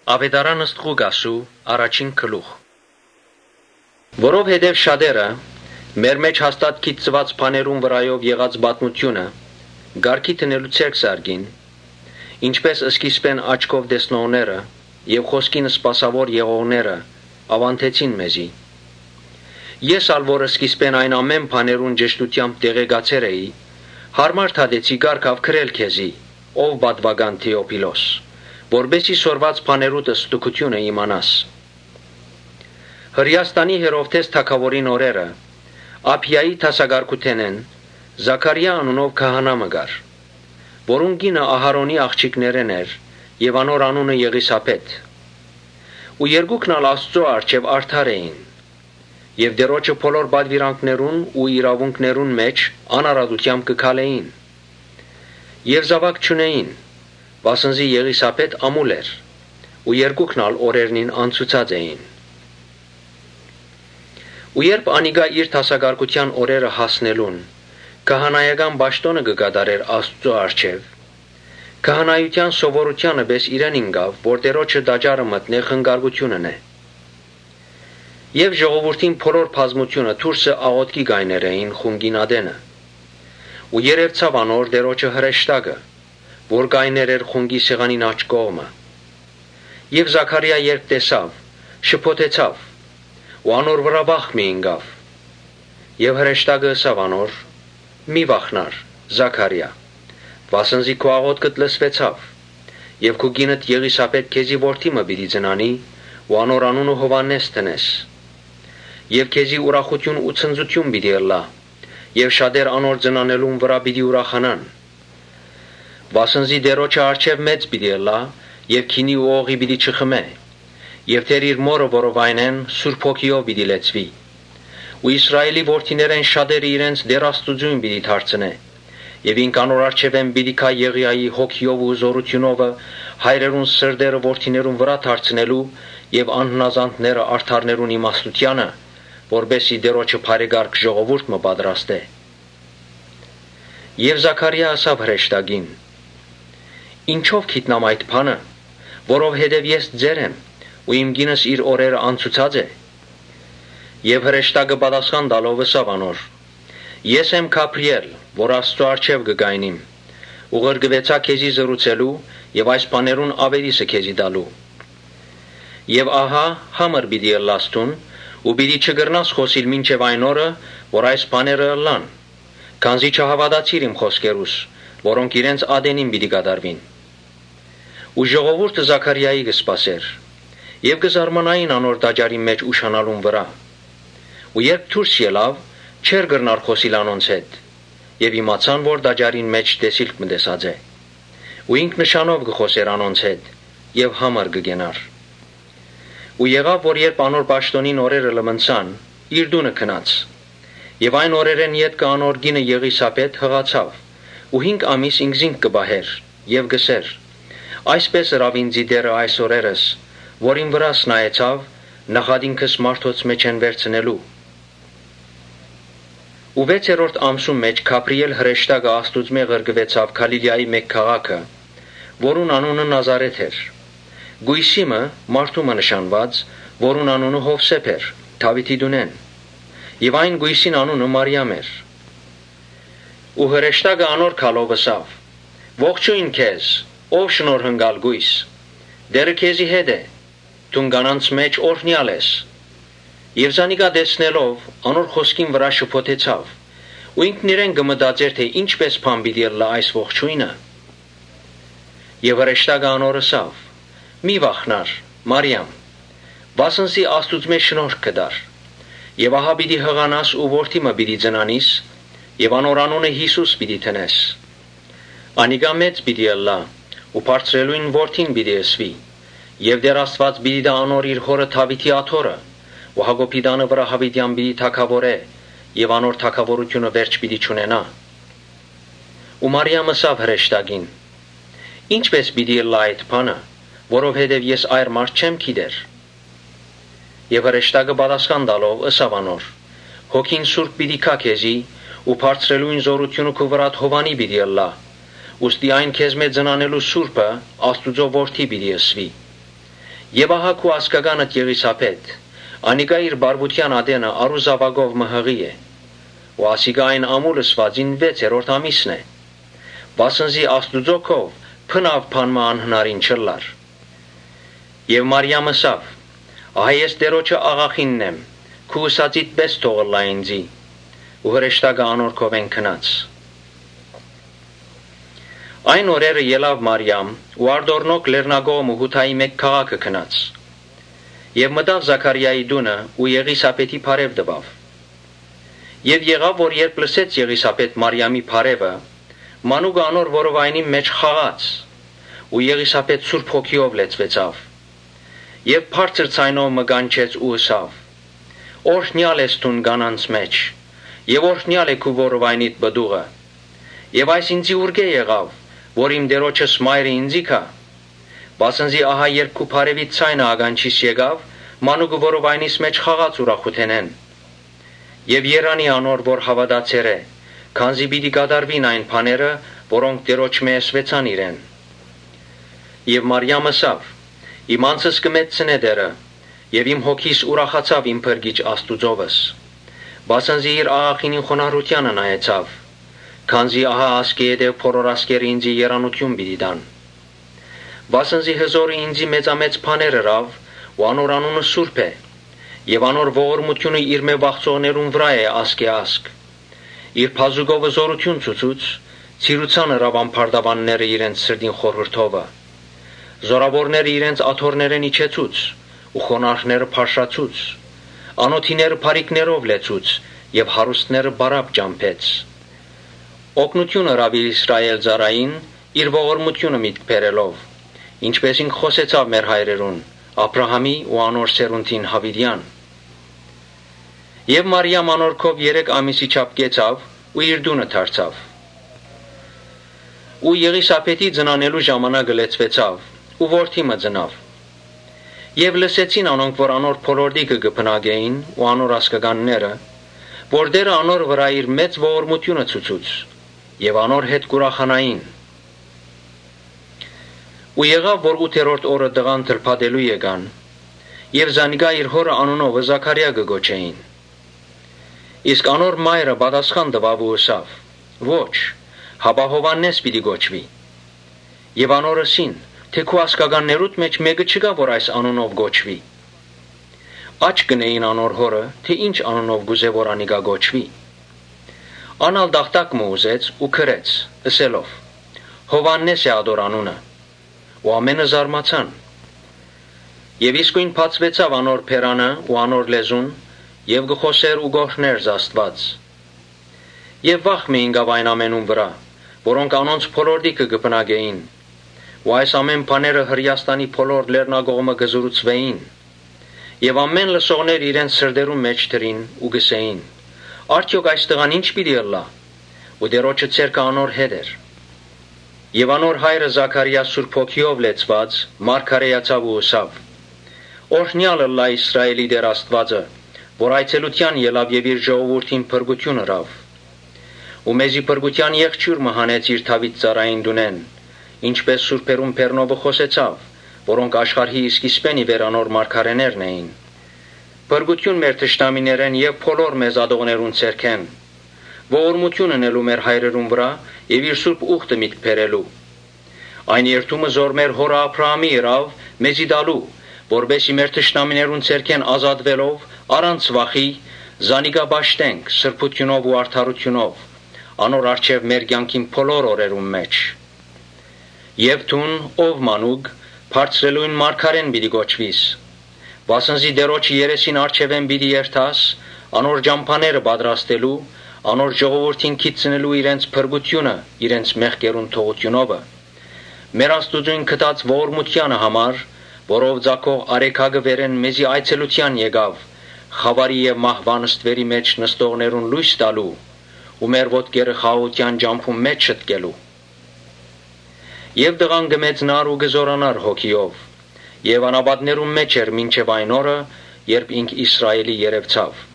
Ավետարան ըստ գասու առաջին գլուխ։ Որովհետև շատերը մեր մեջ հաստատ գիտված բաներուն վրայով եղած պատմությունը գարքի տնելու ցերկ սարգին, ինչպես սկիզբեն աչքով տեսնողները եւ խոսքին սպասավոր եղողները ավանդեցին մեզի։ Ես ալ որ սկիզբեն այն ամեն բաներուն ճշտությամբ տեղեկացեր էի, հարմար թադեցի գարքավ քրել քեզի, ով պատվական Թեոփիլոս, որբեսի սորված բաներուտը ստուգությունը իմանաս։ Հրեաստանի Հերովդես թագավորին օրերը Ափիայի թասագարկութենեն Զաքարիա անունով քահանա մգար, որուն գինը Ահարոնի աղջիկներեն էր եւ անոր անունը Եղիսապետ։ Ու երկուքն ալ Աստծո առջև արդար էին, եւ դերոջը բոլոր բադվիրանքներուն ու իրավունքներուն մեջ անարադությամբ կքալեին։ Եվ զավակ չունեին, վասնզի Եղիսապետ ամուլ էր, ու երկուքն ալ օրերնին անցուցած էին։ Ու երբ անիգա իր թասագարկության օրերը հասնելուն, քահանայական պաշտոնը կգադարեր Աստծո առջև, քահանայության սովորությանը բես իրեն ինգավ, որ դերոջը դաջարը մտնե խնգարգությունն է։ Եվ ժողովրդին բոլոր բազմությունը դուրսը աղոթքի գայներ էին խունգին ադենը։ Ու երևցավ անոր դերոջը հրեշտակը, որ գայներ էր խունգի սեղանին աջ կողմը։ Եվ Զաքարիա երբ տեսավ, շփոթեցավ, ու անոր վրա վախ մի ինգավ։ Եվ հրեշտակը ըսավ անոր. «Մի վախնար, Զաքարիա, վասնզի քո աղոթքդ լսվեցավ, եւ քո գինդ Եղիսապետ քեզի որդի մը պիտի ծնանի, ու անոր անունը Հովանես տնես։ Եվ քեզի ուրախություն ու ցնծություն պիտի ըլլա, եւ շատեր անոր ծնանելուն վրա պիտի ուրախանան։ Վասնզի դերոջը առջև մեծ պիտի ըլլա, եւ քինի ու օղի պիտի չխմե, եւ թեր իր մորը որովայնեն Սուրբ Հոգիով պիտի լեցվի։ Ու Իսրայելի որդիներեն շատերը իրենց դերաստուծուն պիտի դարձնե, եւ ինք անոր առջևեն պիտի կա Եղիայի հոգիով ու զորությունովը հայրերուն սրդերը որդիներուն վրա դարձնելու եւ անհնազանդները արդարներուն իմաստությանը, որբեսի դերոջը բարեգարկ ժողովուրդ մը պատրաստե։ Եվ Զաքարիա ասավ հրեշտակին. «Ինչով գիտնամ այդ բանը, որովհետև ես ձեր եմ, ու իմ գինս իր օրերը անցուցած է»։ Եվ հրեշտակը պատասխան տալով ըսավ անոր. «Ես եմ Գաբրիել, որ Աստծո առջև կգայնիմ, ու ղրգվեցա քեզի զրուցելու եւ այս բաներուն ավերիսը քեզի տալու։ Եվ ահա համր պիտի ըլլաստուն, ու պիտի չգրնաս խոսիլ մինչև այն օրը, որ այս բաները ըլլան, քանզի չհավատացիր իմ խոսքերուս, որոնք իրենց ադենին պիտի կատարվին»։ Ու ժողովուրդը Զաքարիայի կսպասեր, եւ կզարմանային անոր տաճարի մեջ ուշանալուն վրա։ Ու երբ դուրս ելավ, չէր գրնար խոսիլ անոնց հետ, եւ իմացան, որ տաճարին մեջ տեսիլք մը տեսած է։ Ու ինք նշանով կխոսեր անոնց հետ, եւ համար կգենար։ Ու եղավ, որ երբ անոր պաշտոնին օրերը լմնցան, իր դունը քնած, եւ այն օրերեն յետքը անոր գինը Եղիսապետ հղացավ, ու 5 ամիս ինքզինք կբահեր, եւ գսեր. «Այսպես ըրավ ինձի դերը այս օրերս, որին վրաս նայեցավ, նախադինքս մարդոց մեջ են վերցնելու»։ Ու 6-րդ ամսում մեջ Գաբրիել հրեշտակը Աստուծմե ղրգվեցավ Գալիլեայի մեկ քաղաքը, որուն անունը Նազարեթ էր, գույսիմը մարդու մը նշանված, որուն անունը Հովսեփ էր, Դավիթի դունեն, եւ այն գույսին անունը Մարիամ էր։ Ու հրեշտակը անոր քալով ըսավ. «Ողջույն քեզ, ով շնորհնգալ գույս, դերը քեզի հետ է, դուն կանանց մեջ օրհնյալ ես»։ Եվ զանիկա տեսնելով անոր խոսքին վրա շփոթեցավ, ու ինքն իրեն կմտածեր, թե ինչպես բան պիտի ըլլա այս ողջույնը։ Եվ հրեշտակը անոր ըսավ. «Մի վախնար, Մարիամ, վասնզի Աստուծմե շնորհք կդար, եւ ահա պիտի հղանաս ու որդի մը պիտի ծնանիս, եւ անոր անունը Հիսուս պիտի տնես։ Անիկա մեծ պիտի ըլլա, ու բարձրելույն որդին պիտի ըսվի, եւ դեռ Աստված պիտի տա անոր իր հորը Դավիթի աթոռը, ու Հակոբի տանը վրա Հավիտյան պիտի թագավորե, եւ անոր թագավորությունը վերջ պիտի չունենա»։ Ու Մարիամ ըսավ հրեշտակին. «Ինչպես պիտի ըլլա այդ բանը, որովհետև ես այր մարդ չեմ գիտեր»։ Եվ հրեշտակը պատասխան տալով ըսավ անոր. «Հոգին Սուրբ պիտի գա քեզի, ու բարձրելույն զորությունը քո վրա Հովանի պիտի ըլլա, ուստի այն քեզ մեծ ծնանելու Սուրբը Աստուծո որդի պիտի ըսվի։ Եվ ահա քու ասկագանդ Եղիսապետ, անիկա իր բարբության ադենը արուզավագով մհղի է, ու ասիկա այն ամուլսվածին 6-րդ ամիսն է, վասնզի Աստուծոքով փնավ փանմա անհնարին չլար։ Եվ Մարիամ ըսավ. ահա ես Տերոջը աղախինն եմ, քու ուսածիդ պես թողլա ինձի, ու հրեշտակը անորքով են քնած։ Այն օրերը ելավ Մարիամ ու արդորնոք Լեռնագողմ Հութայի մեկ քաղաքը քնած։ Եվ մտավ Զաքարիայի դունը ու Եղիսապետի փարև դվավ։ Եվ եղավ, որ երբ լսեց Եղիսապետ Մարիամի փարևը, մանուկը անոր որովայնի մեջ խաղաց, ու Եղիսապետ Սուրբ Հոգիով լեցվեցավ։ Եվ բարձր ցայնով մգանչեց ու ըսավ. Օրհնյալ ես դու կանանց մեջ, եւ օրհնյալ է քու որովայնիդ բդուղը։ Եվ այս ինձի ուրգե եղավ, որ իմ Տերոջս մայրը ինձի կա, բասնզի ահա երբ քու փարևից ցայնը ագանչիս եկավ, մանուկը որովայնիս մեջ խաղաց ուրախութենեն։ Եվ երանի անոր, որ հավատացեր է, քանզի պիտի կատարվին այն բաները, որոնք Տերոջ մեսվեցան իրեն։ Եվ Մարիամ ըսավ. իմ անձս կմեծնե Տերը, եւ իմ հոգիս ուրախացավ իմ փրկիչ Աստուծովս, բասնզի իր աղախինին խոնարհությանը նայեցավ, քանզի ահա ասկի հետև փորոր ասկերը ինձի երանություն պիտի տան։ Բասնզի հզորը ինձի մեծամեծ բաներ հրավ, ու անոր անունը Սուրբ է, եւ անոր ողորմությունը իր մե վախծողներուն վրա է ասկի ասկ։ Իր փազուկով զորություն ցուցուց, ցիրուցան հրավ ամփարտավանները իրենց սրդին խորհրդովը, զորավորները իրենց աթոռներեն իջեցուց, ու խոնարհները փարշացուց, անոթիները փարիկներով լեցուց, եւ հարուստները բարապ ջամփեց։ Օգնությունը հրավ Իսրայել ծառային, իր ողորմությունը միտք բերելով, ինչպես ինք խոսեցավ մեր հայրերուն, Աբրահամի ու անոր սերունդին Հավիդյան։ Եվ Մարիամ անորքով 3 ամիսի չափ կեցավ ու իր դունը դարձավ։ Ու Եղիսապետի ծնանելու ժամանակը լեցվեցավ, ու որդի մը ծնավ։ Եվ լսեցին անոնք, որ անոր փոլորդիկը կփնագեին ու անոր ասկագանները, որ Տերը անոր վրա իր մեծ ողորմությունը ցուցուց, եւ անոր հետ կուրախանային։ Ու եղավ, որ 8-րդ օրը տղան թլփատելու եկան, եւ զանիկա իր հորը անունով Զաքարիա կգոչեին։ Իսկ անոր մայրը պատասխան տվավ ու ըսավ. ոչ, հապա Հովաննես պիտի գոչվի։ Եվ անոր ըսին, թե քու ասկագաններուդ մեջ մեկը չկա, որ այս անունով գոչվի։ Աչ կնեին անոր հորը, թե ինչ անունով գուզե որ անիկա գոչվի։ Անալ դախտակ մը ուզեց ու քրեց, ըսելով. Հովաննես է ադոր անունը, ու ամենը զարմացան։ Եվ իսկույն բացվեցավ անոր փերանը ու անոր լեզուն, եւ գխոսեր ու գոհներ Աստված։ Եվ վախ մի ինգավ այն ամենուն վրա, որոնք անոնց փոլորդիկը կփնագեին, ու այս ամեն բաները Հրեաստանի փոլոր Լեռնագողմը գզուրուցվեին, եւ ամեն լսողներ իրենց սրդերուն մեջ դրին ու գսեին. արդյոք այս տղան ինչ պիտի ըլլա, ու Տերոջը ցերկը անոր հետ էր։ Եվ անոր հայրը Զաքարիա Սուրբ Հոգիով լեցված մարգարեացավ ու ըսավ. օրհնյալ ըլլա Իսրայելի Տեր Աստվածը, որ այցելության ելավ եւ իր ժողովրդին փրկություն հրավ, ու մեզի փրկության եղջյուր մը հանեց իր թավից ծառային դունեն, ինչպես Սուրբերուն Պերնովը խոսեցավ, որոնք աշխարհի իսկիսպենի վերանոր մարգարեներն էին։ Փրկություն մեր թշնամիներեն եւ փոլոր մեզ ադողներուն ցերքեն, ողորմություն ունելու մեր հայրերուն վրա եւ իր սուրբ ուխտը միտք բերելու։ Այն երթումը զոր մեր հորը Աբրահամի հրավ մեզի դալու, որբեսի մեր թշնամիներուն ցերքեն ազատվելով առանց վախի զանիկա բաշտենք սրբությունով ու արդարությունով, անոր արչեւ մեր կյանքին փոլոր օրերուն մեջ։ Եվ դուն, ով մանուկ, բարձրելույն մարգարեն պիտի գոչվիս, վասնզի Տերոջի երեսին արչևեն պիտի երթաս, անոր ջամփաները պատրաստելու, անոր ժողովրդին քիծնելու իրենց փրկությունը, իրենց մեղքերուն թողությունովը, մեր Աստուծուն կտած ողորմությանը համար, որով ձակող արեքագը վերեն մեզի այցելության եկավ, խավարի եւ մահվանստվերի մեջ նստողներուն լույս տալու, ու մեր ոտքերը խաղաղության ջամփում մեջ շտկելու։ Եվ դղան գմեծնար ու գզորանար հոգիով, եւ անաբատներուն մեջ էր մինչև այն օրը, երբ ինք Իսրայելի երևցավ։